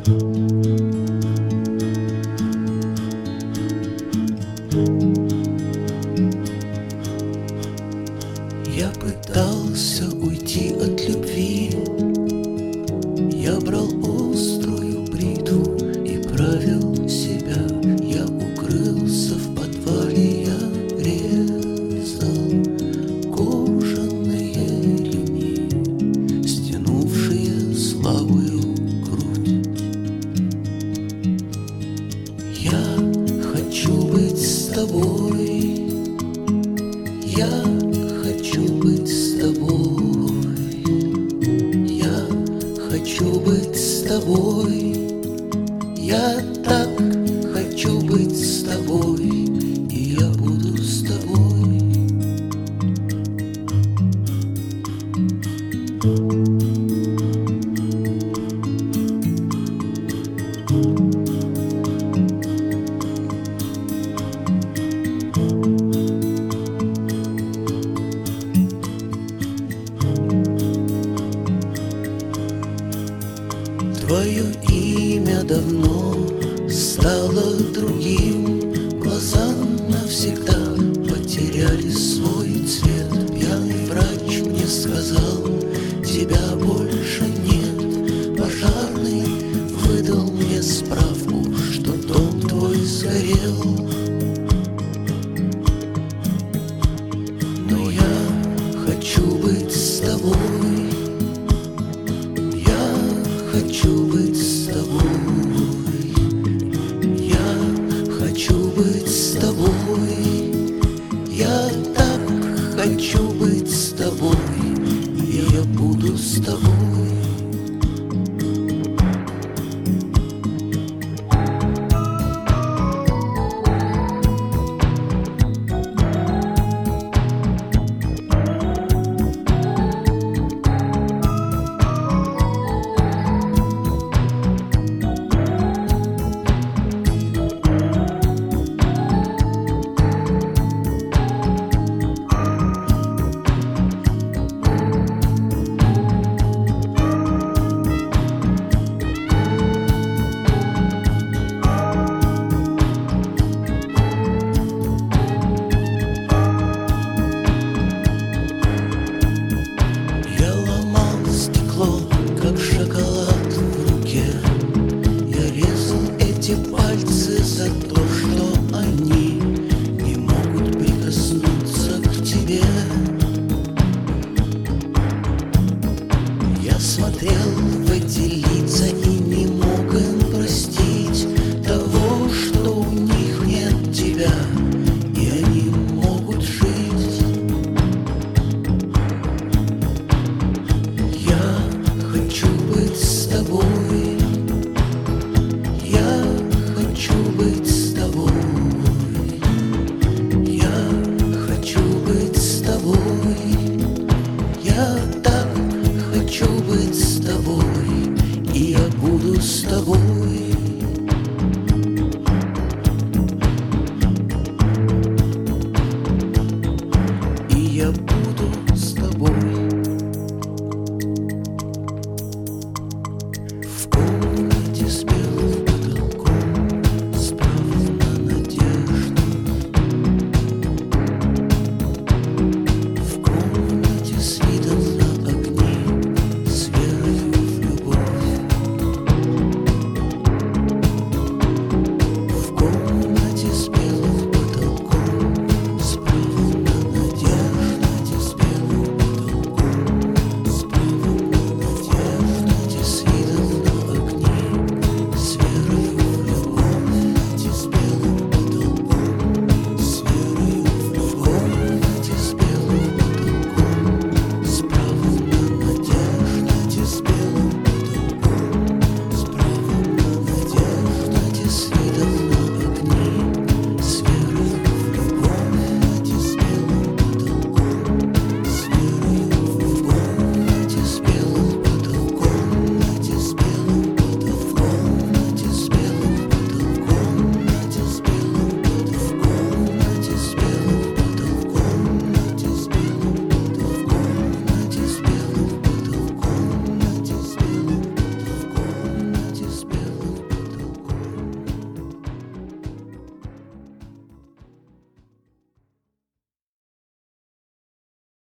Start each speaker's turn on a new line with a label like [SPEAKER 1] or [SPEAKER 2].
[SPEAKER 1] Я пытался уйти от любви, я брал острую бритву и правил себя. Я укрылся в подвале, я резал кожаные ремни, стянувшие слабую грудь. Я хочу быть с тобой, я хочу быть с тобой, я хочу быть с тобой, я так хочу быть с тобой, и я буду с тобой. Твое имя давно стало другим, глаза навсегда потеряли свой цвет. Пьяный врач мне сказал, тебя больше нет. Пожарный выдал мне справку, что дом твой сгорел. Но я хочу быть с тобой, хочу быть с тобой, я хочу быть с тобой, я так хочу быть с тобой, и я буду с тобой. Как шоколад в руке, я резал эти пальцы за то, что они не могут прикоснуться к тебе. Я смотрел в эти лица и не мог им простить того, что у них нет тебя, и они могут жить. Я хочу быть с тобой, я хочу быть с тобой, я хочу быть с тобой, я так хочу быть с тобой, и я буду с тобой.